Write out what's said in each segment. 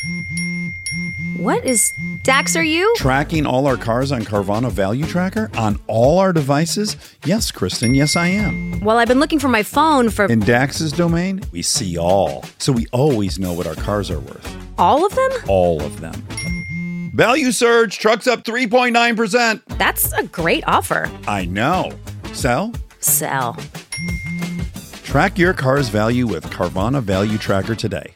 What is... Dax, are you? Tracking all our cars on Carvana Value Tracker on all our devices? Yes, Kristen, yes I am. Well, I've been looking for my phone for... In Dax's domain, we see all. So we always know what our cars are worth. All of them? All of them. Value surge, trucks up 3.9%. That's a great offer. I know. Sell? Sell. Track your car's value with Carvana Value Tracker today.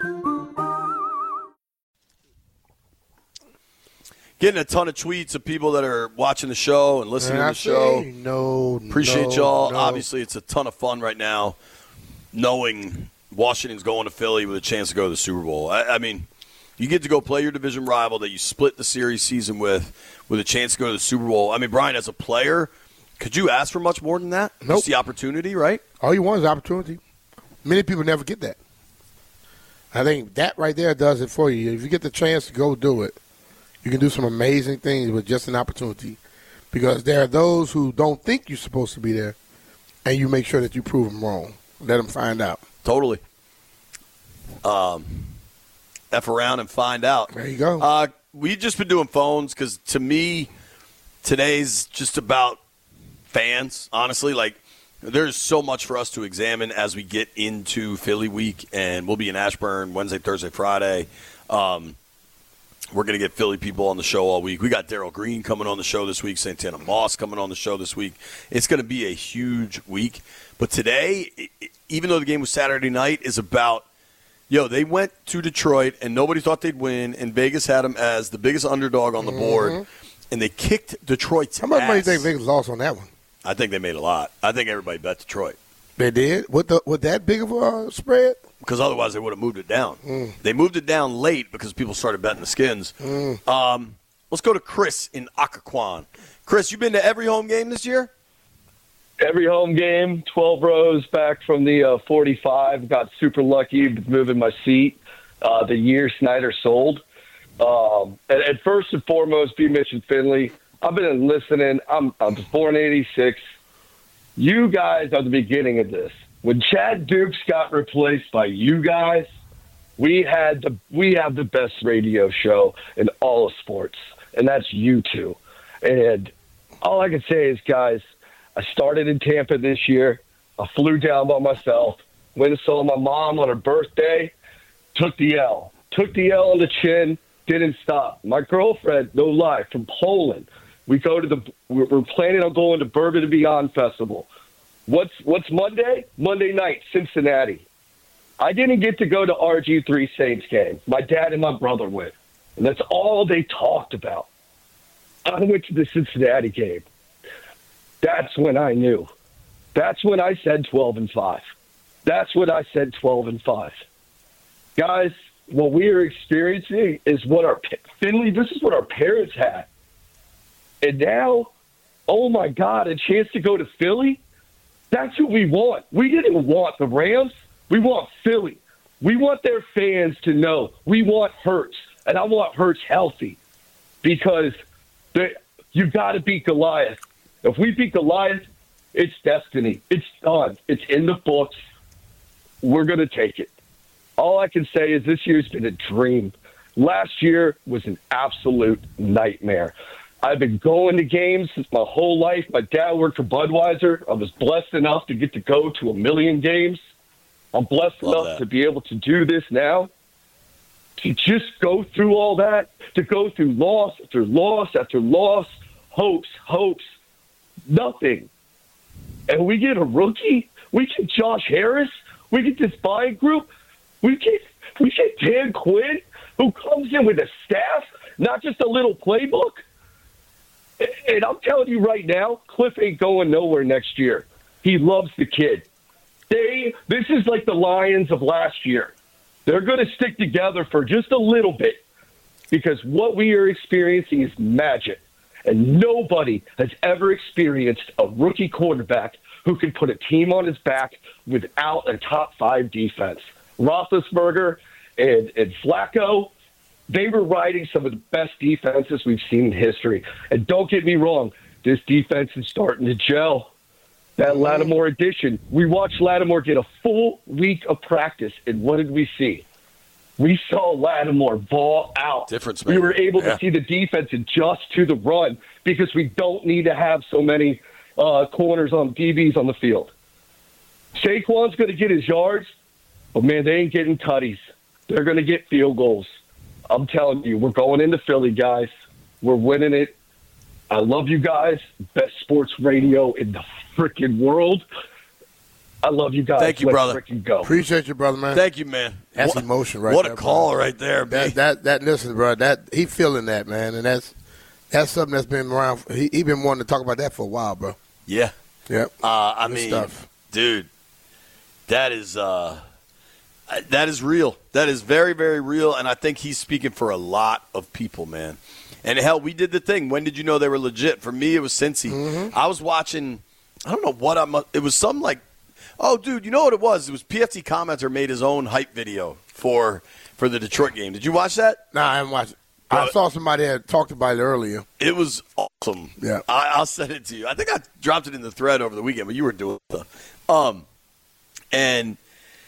Getting a ton of tweets of people that are watching the show and listening to the show. Appreciate y'all. Obviously, it's a ton of fun right now knowing Washington's going to Philly with a chance to go to the Super Bowl. I mean, you get to go play your division rival that you split the series season with a chance to go to the Super Bowl. I mean, Brian, as a player, could you ask for much more than that? Nope. Just the opportunity, right? All you want is opportunity. Many people never get that. I think that right there does it for you. If you get the chance to go do it, you can do some amazing things with just an opportunity, because there are those who don't think you're supposed to be there, and you make sure that you prove them wrong. Let them find out. Totally. F around and find out. There you go. We've just been doing phones because, to me, today's just about fans, honestly. Like, there's so much for us to examine as we get into Philly week, and we'll be in Ashburn Wednesday, Thursday, Friday. We're going to get Philly people on the show all week. We got Darryl Green coming on the show this week, Santana Moss coming on the show this week. It's going to be a huge week. But today, even though the game was Saturday night, is about, they went to Detroit, and nobody thought they'd win, and Vegas had them as the biggest underdog on the board, and they kicked Detroit's How much ass. money do you think Vegas lost on that one? I think they made a lot. I think everybody bet Detroit. They did? With that big of a spread? Because otherwise they would have moved it down. They moved it down late because people started betting the Skins. Let's go to Chris in Occoquan. Chris, you been to every home game this year? Every home game, 12 rows back from the 45. Got super lucky moving my seat the year Snyder sold. And first and foremost, be Mitch and Finley. I've been listening. I was born in 86. You guys are the beginning of this. When Chad Dukes got replaced by you guys, we have the best radio show in all of sports, and that's you two. And all I can say is, guys, I started in Tampa this year. I flew down by myself, went and saw my mom on her birthday, took the L on the chin, didn't stop. My girlfriend, no lie, from Poland. We're planning on going to Bourbon and Beyond Festival. What's Monday? Monday night, Cincinnati. I didn't get to go to RG3 Saints game. My dad and my brother went, and that's all they talked about. I went to the Cincinnati game. That's when I knew. That's when I said 12-5. That's when I said 12-5. Guys, what we are experiencing is this is what our parents had. And now, oh my God, a chance to go to Philly? That's what we want. We didn't want the Rams. We want Philly. We want their fans to know we want Hurts, and I want Hurts healthy, because you got to beat Goliath. If we beat Goliath, it's destiny. It's done. It's in the books. We're going to take it. All I can say is this year's been a dream. Last year was an absolute nightmare. I've been going to games since my whole life. My dad worked for Budweiser. I was blessed enough to get to go to 1 million games. I'm blessed enough to be able to do this now. To just go through all that, to go through loss after loss after loss, hopes, nothing. And we get a rookie. We get Josh Harris. We get this buying group. We get Dan Quinn, who comes in with a staff, not just a little playbook. And I'm telling you right now, Cliff ain't going nowhere next year. He loves the kid. This is like the Lions of last year. They're going to stick together for just a little bit, because what we are experiencing is magic. And nobody has ever experienced a rookie quarterback who can put a team on his back without a top 5 defense. Roethlisberger and Flacco, they were riding some of the best defenses we've seen in history. And don't get me wrong, this defense is starting to gel. That Lattimore addition, we watched Lattimore get a full week of practice, and what did we see? We saw Lattimore ball out. Difference we maker. were able Yeah. to see the defense adjust to the run because we don't need to have so many corners on DBs on the field. Saquon's going to get his yards, but, man, they ain't getting tutties. They're going to get field goals. I'm telling you, we're going into Philly, guys. We're winning it. I love you guys. Best sports radio in the freaking world. I love you guys. Thank you, Let's brother. freaking go. Appreciate you, brother, man. Thank you, man. That's emotion right What there, a call bro. right there, man. That listen, bro. That he feeling that, man, and that's something that's been around. He been wanting to talk about that for a while, bro. Yeah. Yep. I Good mean, stuff. dude, that is real. That is very, very real, and I think he's speaking for a lot of people, man. And, hell, we did the thing. When did you know they were legit? For me, it was Cincy. Mm-hmm. I was watching – I don't know what it was some, like – oh, dude, you know what it was? It was PFT Commenter made his own hype video for the Detroit game. Did you watch that? Nah, I haven't watched it. I saw somebody had talked about it earlier. It was awesome. Yeah. I'll send it to you. I think I dropped it in the thread over the weekend, but you were doing stuff. And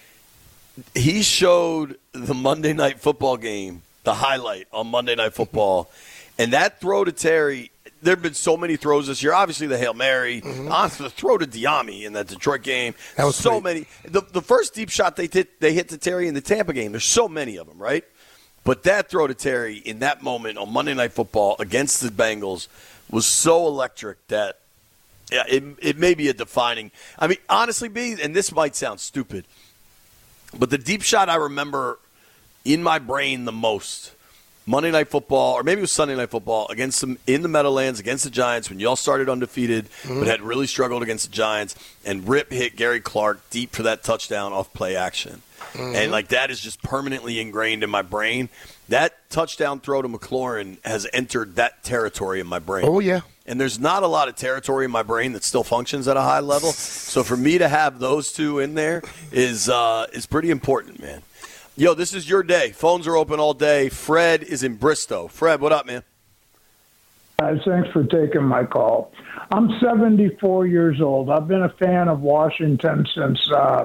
he showed the Monday Night Football game, the highlight on Monday Night Football, and that throw to Terry. There have been so many throws this year. Obviously, the Hail Mary, honestly, the throw to Diami in that Detroit game. That was so sweet. many. The first deep shot they hit to Terry in the Tampa game. There's so many of them, right? But that throw to Terry in that moment on Monday Night Football against the Bengals was so electric that it may be a defining. I mean, honestly, B, and this might sound stupid, but the deep shot I remember in my brain the most, Monday Night Football, or maybe it was Sunday Night Football, against them in the Meadowlands against the Giants when y'all started undefeated but had really struggled against the Giants, and Rip hit Gary Clark deep for that touchdown off play action. And, like, that is just permanently ingrained in my brain. That touchdown throw to McLaurin has entered that territory in my brain. Oh, yeah. And there's not a lot of territory in my brain that still functions at a high level. So for me to have those two in there is pretty important, man. Yo, this is your day. Phones are open all day. Fred is in Bristow. Fred, what up, man? Guys, thanks for taking my call. I'm 74 years old. I've been a fan of Washington since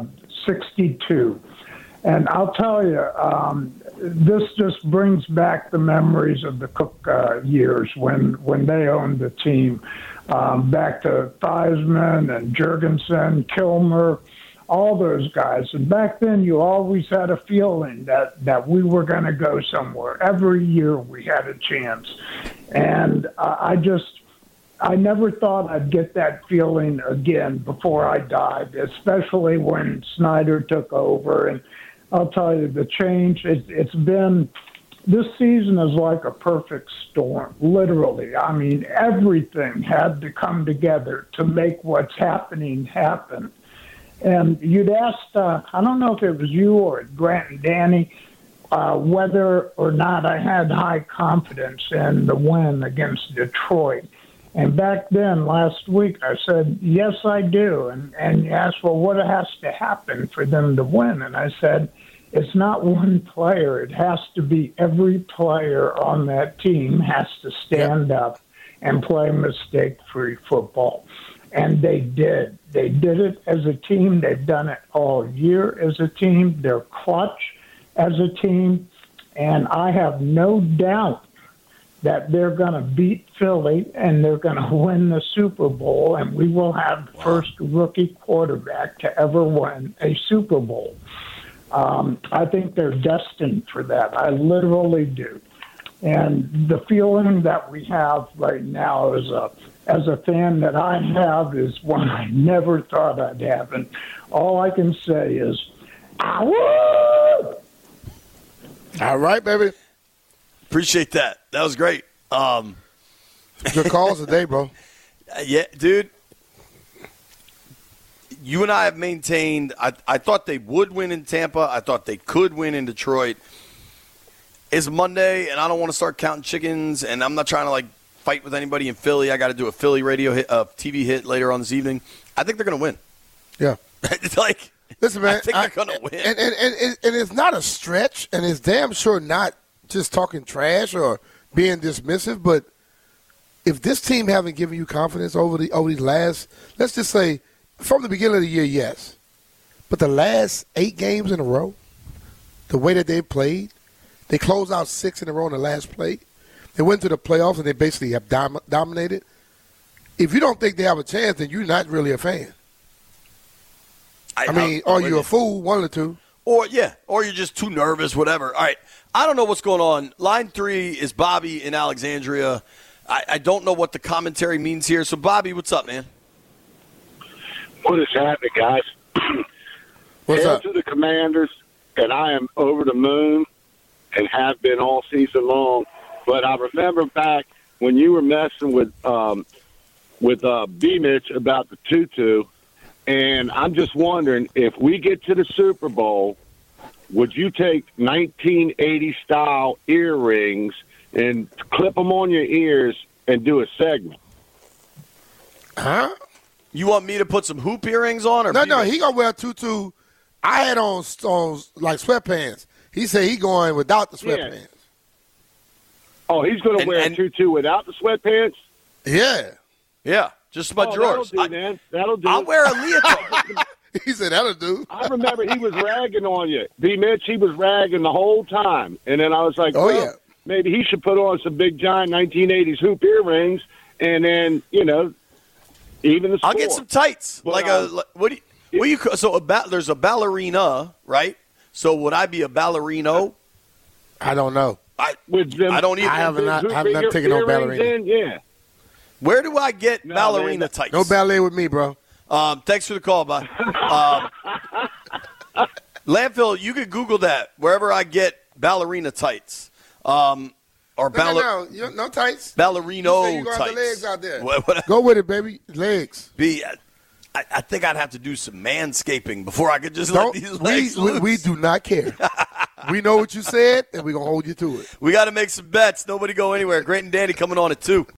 62. And I'll tell you, this just brings back the memories of the Cook years when they owned the team. Back to Theismann and Jurgensen, Kilmer, all those guys. And back then, you always had a feeling that we were going to go somewhere. Every year we had a chance. And I never thought I'd get that feeling again before I died, especially when Snyder took over. And I'll tell you, the change, it's been, this season is like a perfect storm, literally. I mean, everything had to come together to make what's happening happen. And you'd asked, I don't know if it was you or Grant and Danny, whether or not I had high confidence in the win against Detroit. And back then, last week, I said, yes, I do. And you asked, well, what has to happen for them to win? And I said, it's not one player. It has to be every player on that team has to stand up and play mistake-free football. And they did. They did it as a team. They've done it all year as a team. They're clutch as a team. And I have no doubt that they're going to beat Philly and they're going to win the Super Bowl, and we will have the first rookie quarterback to ever win a Super Bowl. I think they're destined for that. I literally do. And the feeling that we have right now as a fan that I have is one I never thought I'd have. And all I can say is, "Ow!" All right, baby. Appreciate that. That was great. Good calls today, bro. Yeah, dude. You and I have maintained, I thought they would win in Tampa. I thought they could win in Detroit. It's Monday, and I don't want to start counting chickens, and I'm not trying to, like, fight with anybody in Philly. I got to do a Philly radio hit, TV hit later on this evening. I think they're going to win. Yeah. It's like, listen, man. I think they're going to win. And it's not a stretch, and it's damn sure not just talking trash or being dismissive, but if this team haven't given you confidence over these last, let's just say, from the beginning of the year, yes. But the last 8 games in a row, the way that they played, they closed out 6 in a row in the last play. They went to the playoffs, and they basically have dominated. If you don't think they have a chance, then you're not really a fan. I mean, are you a fool? One of the two. Or you're just too nervous, whatever. All right, I don't know what's going on. Line 3 is Bobby in Alexandria. I don't know what the commentary means here. So, Bobby, what's up, man? What is happening, guys? What's Hail up? to the Commanders, and I am over the moon and have been all season long. But I remember back when you were messing with B-Mitch about the tutu, and I'm just wondering, if we get to the Super Bowl, would you take 1980-style earrings and clip them on your ears and do a segment? Huh? You want me to put some hoop earrings on? Or No, he going to wear a tutu. I had on like sweatpants. He said he going without the sweatpants. Yeah. Oh, he's going to wear a tutu without the sweatpants? Yeah. Just my That'll drawers. do, man. That'll do. I'll wear a leotard. He said that'll do. I remember he was ragging on you. B-Mitch, he was ragging the whole time. And then I was like, maybe he should put on some big, giant 1980s hoop earrings, and then, even the score. I'll get some tights. There's a ballerina, right? So would I be a ballerino? I don't know. I don't either. I have not taken no ballerina. Yeah. Where do I get ballerina tights? No ballet with me, bro. Thanks for the call, bud. Landfill, you could Google that wherever I get ballerina tights. No tights. Ballerino you go tights. The legs out there. What? Go with it, baby. Legs. I think I'd have to do some manscaping before I could just let these legs loose. We do not care. We know what you said, and we're going to hold you to it. We got to make some bets. Nobody go anywhere. Great and Danny coming on at 2.